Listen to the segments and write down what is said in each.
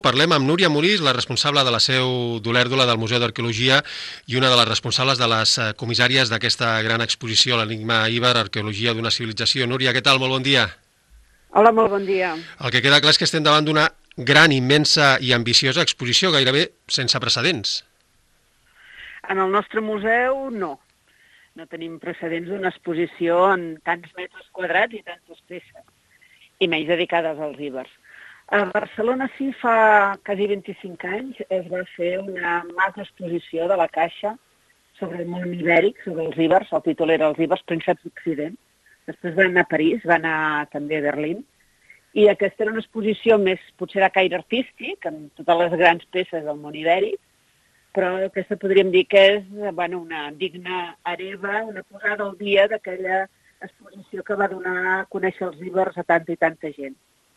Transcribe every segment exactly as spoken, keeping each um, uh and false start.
Parlem amb Núria Molís, la responsable de la seu d'Olèrdola del Museu d'Arqueologia i una de les responsables de les comissàries d'aquesta gran exposició, l'Enigma Iber, Arqueologia d'una civilització. Núria, què tal? Molt bon dia. Hola, molt bon dia. El que queda clar és que estem davant d'una gran, immensa i ambiciosa exposició, gairebé sense precedents. En el nostre museu, no. No tenim precedents d'una exposició en tants metres quadrats i tantes peces, i menys dedicades als ibers. A Barcelona sí, fa quasi vint-i-cinc anys, es va fer una macroexposició de la Caixa sobre el món ibèric, sobre els ibers. El títol era Els ibers prínceps d'Occident. Després va anar a París, va anar també a Berlín. I aquesta era una exposició més, potser de caire artístic, amb totes les grans peces del món ibèric, però aquesta podríem dir que és bueno, una digna hereva, una posada al dia d'aquella exposició que va donar a conèixer els ibers a tanta i tanta gent.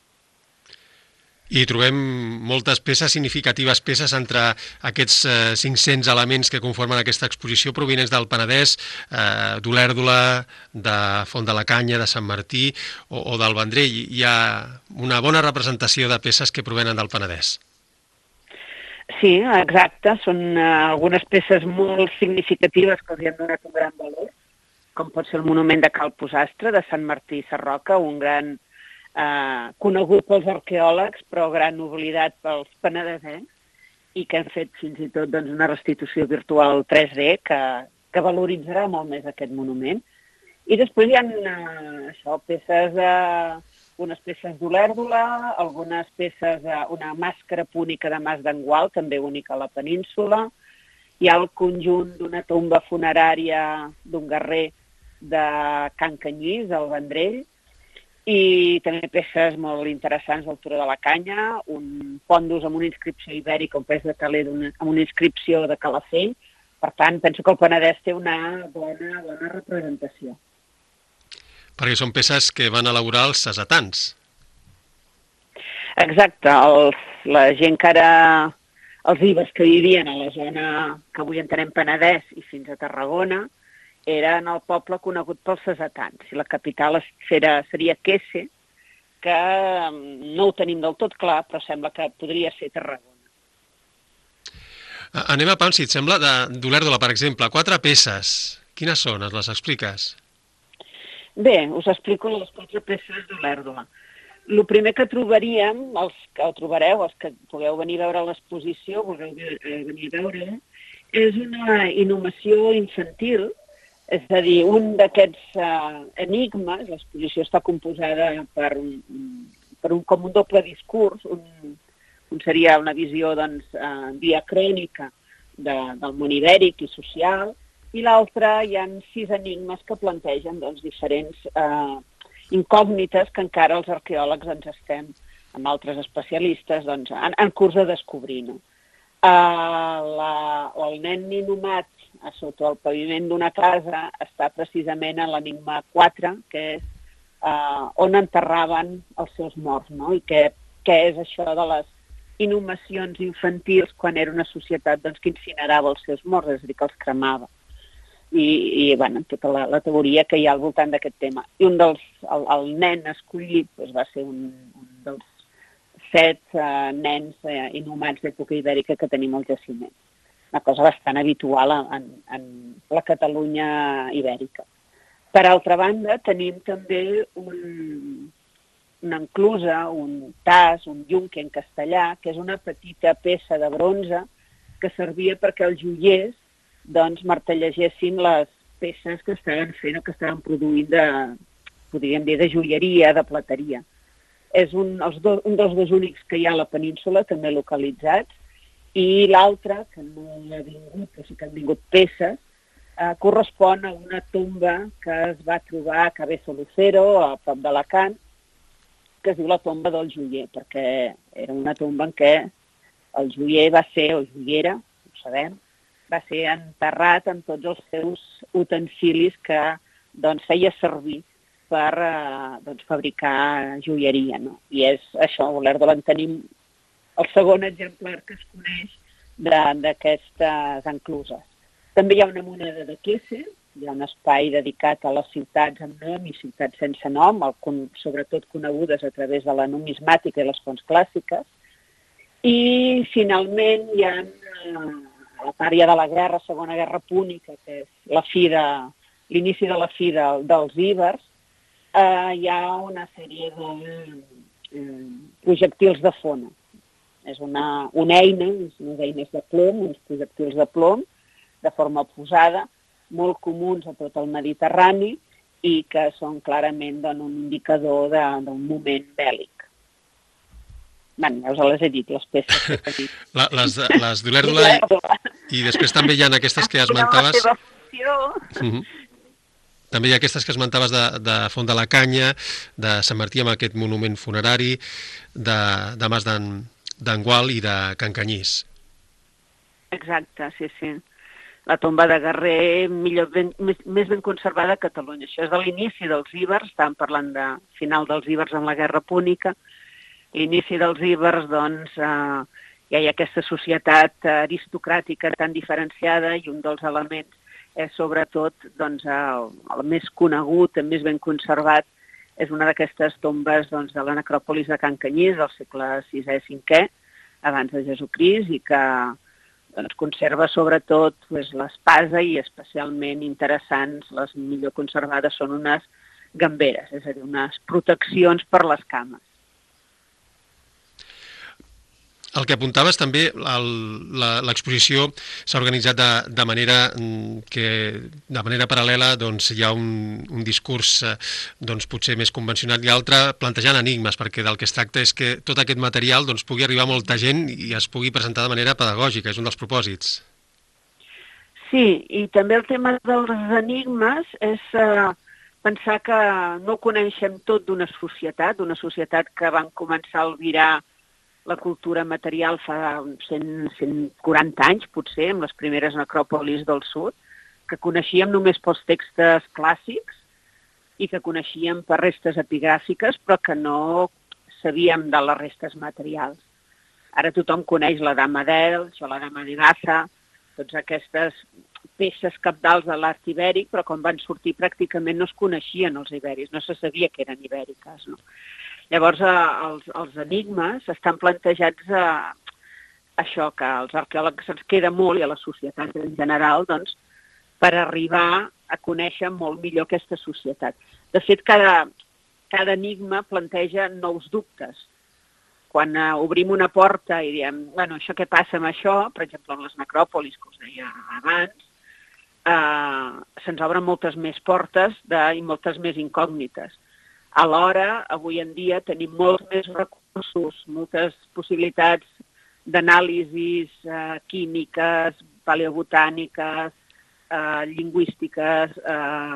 I trobem moltes peces significatives, peces entre aquests eh, cinc-cents elements que conformen aquesta exposició provinents del Penedès, eh, d'Olèrdola, de Font de la Canya, de Sant Martí o, o del Vendrell. Hi ha una bona representació de peces que provenen del Penedès. Sí, exacte. Són uh, algunes peces molt significatives que els hi han donat un gran valor, com pot ser el monument de Cal Posastre, de Sant Martí i Sarroca, un gran Uh, conegut pels arqueòlegs, però gran oblidat pels penedesencs, i que han fet fins i tot doncs, una restitució virtual tres D que, que valoritzarà molt més aquest monument. I després hi ha uh, això, peces, uh, unes peces d'Olèrdola, algunes peces, uh, una màscara púnica de Mas d'Engual, també única a la península. Hi ha el conjunt d'una tomba funerària d'un guerrer de Can Canyís, al Vendrell, i també peces molt interessants al Turó de la Canya, un pòndus amb una inscripció ibèrica, un pes de taler amb una inscripció de Calafell. Per tant, penso que el Penedès té una bona, bona representació. Perquè són peces que van elaborar els cesetans. Exacte. Els, la gent que ara, els ibers que vivien a la zona que avui entenem Penedès i fins a Tarragona, era en el poble conegut pels cesetans. I la capital era, seria Quesse, que no ho tenim del tot clar, però sembla que podria ser Tarragona. Anem a pams, si et sembla, d'Olèrdola, per exemple. Quatre peces. Quines són? Es les expliques? Bé, us explico les quatre peces d'Olèrdola. El primer que trobaríem, els que ho trobareu, els que pugueu venir a veure l'exposició, vulgueu venir a veure, és una inhumació infantil. És a dir, un d'aquests uh, enigmes, l'exposició està composada per un, per un, com un doble discurs, un, un seria una visió doncs, uh, diacrònica de, del món ibèric i social, i l'altre hi ha sis enigmes que plantegen doncs, diferents uh, incògnites que encara els arqueòlegs ens estem, amb altres especialistes, doncs, en, en curs de descobrir. No? Uh, la, el nen inhumat a sota el paviment d'una casa està precisament en l'enigma quatre, que és uh, on enterraven els seus morts, no? I què, què és això de les inhumacions infantils quan era una societat doncs, que incinerava els seus morts, és a dir, que els cremava. I, i bueno, tota la, la teoria que hi ha al voltant d'aquest tema. I un dels, el, el nen escollit doncs, va ser un, un dels set uh, nens uh, inhumats d'època ibèrica que tenim al jaciment. Una cosa bastant habitual en, en la Catalunya ibèrica. Per altra banda, tenim també un, una enclusa, un tas, un yunque en castellà, que és una petita peça de bronze que servia perquè els joiers doncs, martellegessin les peces que estaven fent o que estaven produint de, podríem dir, de joieria, de plateria. És un, els do, un dels dos únics que hi ha a la península, també localitzats, i l'altre, que no ha vingut, però sí que han vingut peces, eh, correspon a una tomba que es va trobar a Cabezo Lucero, a prop d'Alacant, que es diu la tomba del joier, perquè era una tomba en què el joier va ser, o joiera, ho sabem, va ser enterrat amb tots els seus utensilis que doncs, feia servir per eh, doncs, fabricar joieria. No? I és això, a Olèrdola en tenim el segon exemplar que es coneix d'aquestes encluses. També hi ha una moneda de Quesse, hi ha un espai dedicat a les ciutats amb nom i ciutats sense nom, el, sobretot conegudes a través de la numismàtica i les fonts clàssiques, I finalment hi ha eh, la part ja de la guerra, Segona Guerra Púnica, que és la fi de l'inici de la fi de, dels ibers, eh, hi ha una sèrie de eh, projectils de fona. És una, una eina, unes eines de plom, uns projectils de plom, de forma posada, molt comuns a tot el Mediterrani i que són clarament doncs, un indicador d'un moment bèl·lic. Bé, ja us les he dit, les peces que he dit. La, les les d'Olèrdola i, i després també hi ha aquestes que esmentaves... La seva funció... Uh-huh. També hi ha aquestes que esmentaves de, de Font de la Canya, de Sant Martí amb aquest monument funerari, de, de Mas d'Angual i de Can Canyís. Exacte, sí, sí. La tomba de Guerrer millor ben, més, més ben conservada a Catalunya. Això és de l'inici dels ibers, estàvem parlant de final dels ibers en la Guerra Púnica. L'inici dels ibers, doncs, eh, ja hi ha aquesta societat aristocràtica tan diferenciada i un dels elements és sobretot doncs, el, el més conegut, el més ben conservat, és una d'aquestes tombes doncs, de la necròpolis de Can Canyís del segle sisè cinquè, abans de Jesucrist, i que doncs, conserva sobretot pues, l'espasa i especialment interessants, les millor conservades són unes gamberes, és a dir, unes proteccions per les cames. El que apuntaves també, l'exposició s'ha organitzat de, de manera que, de manera paral·lela, doncs hi ha un, un discurs doncs, potser més convencional i l'altre plantejant enigmes, perquè del que es tracta és que tot aquest material doncs, pugui arribar a molta gent i es pugui presentar de manera pedagògica, és un dels propòsits. Sí, i també el tema dels enigmes és eh, pensar que no coneixem tot d'una societat, d'una societat que van començar a albirar la cultura material fa cent, cent quaranta anys, potser, amb les primeres necròpolis del sud, que coneixíem només pels textos clàssics i que coneixíem per restes epigràfiques, però que no sabíem de les restes materials. Ara tothom coneix la Dama d'Elx o la Dama de Gaza, totes aquestes peces cabdals de l'art ibèric, però quan van sortir pràcticament no es coneixien els iberis, no se sabia que eren ibèriques, no? Llavors, els, els enigmes estan plantejats a això, que als arqueòlegs ens queda molt, i a la societat en general, doncs, per arribar a conèixer molt millor aquesta societat. De fet, cada, cada enigma planteja nous dubtes. Quan uh, obrim una porta i diem, bueno, això què passa amb això, per exemple, en les necròpolis, que us deia abans, uh, se'ns obren moltes més portes de, i moltes més incògnites. Alhora, avui en dia tenim molts més recursos, moltes possibilitats d'anàlisis eh, químiques, paleobotàniques, eh, lingüístiques, eh,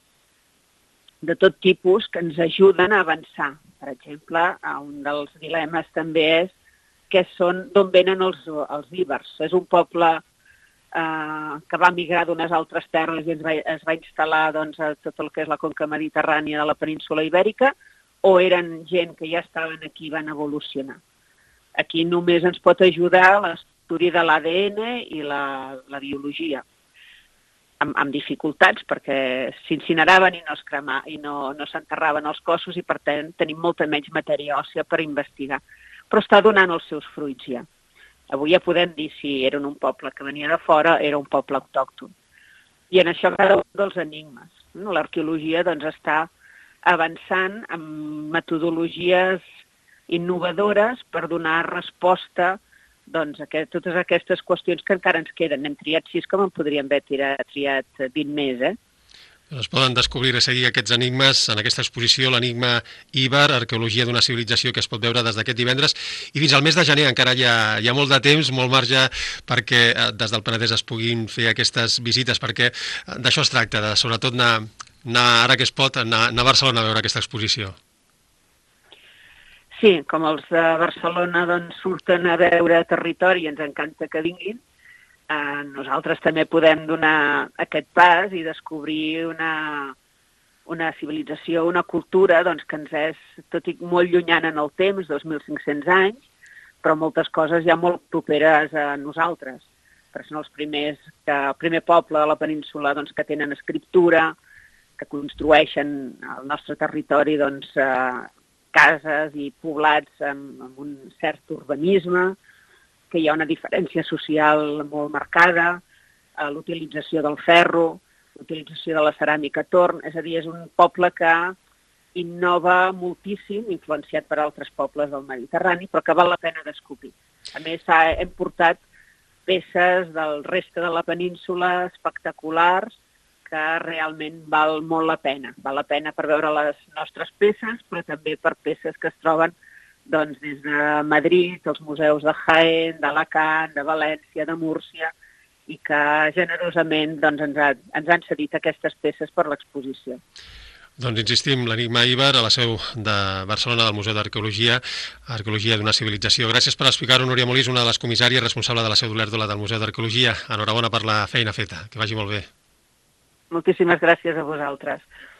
de tot tipus que ens ajuden a avançar. Per exemple, un dels dilemes també és que són d'on venen els, els ibers. És un poble Uh, que va migrar d'unes altres terres i es va, es va instal·lar doncs, a tot el que és la conca mediterrània de la península ibèrica, o eren gent que ja estaven aquí i van evolucionar. Aquí només ens pot ajudar l'estudi de l'A D N i la, la biologia, amb, amb dificultats, perquè s'incineraven i no es crema, i no, no s'enterraven els cossos i, per tant, tenim molta menys matèria òssia per investigar. Però està donant els seus fruits ja. Avui ja podem dir si eren un poble que venia de fora, era un poble autòcton. I en això cada un dels enigmes. L'arqueologia doncs, està avançant amb metodologies innovadores per donar resposta doncs, a que, totes aquestes qüestions que encara ens queden. Hem triat sis, com en podríem haver tirat, triat vint més, eh? Es poden descobrir a seguir aquests enigmes en aquesta exposició, l'enigma Iber, arqueologia d'una civilització, que es pot veure des d'aquest divendres, i fins al mes de gener encara hi ha, hi ha molt de temps, molt marge perquè des del Penedès es puguin fer aquestes visites, perquè d'això es tracta, de sobretot anar, anar ara que es pot, anar, anar a Barcelona a veure aquesta exposició. Sí, com els de Barcelona doncs, surten a veure territori i ens encanta que vinguin, Eh, nosaltres també podem donar aquest pas i descobrir una, una civilització, una cultura doncs, que ens és, tot i molt llunyana en el temps, dos mil cinc-cents anys, però moltes coses ja molt properes a nosaltres. Però són els primers, que, el primer poble de la península doncs, que tenen escriptura, que construeixen al nostre territori doncs, eh, cases i poblats amb, amb un cert urbanisme, que hi ha una diferència social molt marcada, eh, l'utilització del ferro, l'utilització de la ceràmica torn, és a dir, és un poble que innova moltíssim, influenciat per altres pobles del Mediterrani, però que val la pena descobrir. A més, hem portat peces del reste de la península espectaculars que realment val molt la pena. Val la pena per veure les nostres peces, però també per peces que es troben doncs, des de Madrid, els museus de Jaén, d'Alacant, de València, de Múrcia, i que generosament doncs, ens, ha, ens han cedit aquestes peces per l'exposició. Doncs insistim, l'Enigma Iber, a la seu de Barcelona del Museu d'Arqueologia, Arqueologia d'una civilització. Gràcies per explicar-ho, Núria Molís, una de les comissàries responsable de la seu d'Olèrdola del Museu d'Arqueologia. Enhorabona per la feina feta, que vagi molt bé. Moltíssimes gràcies a vosaltres.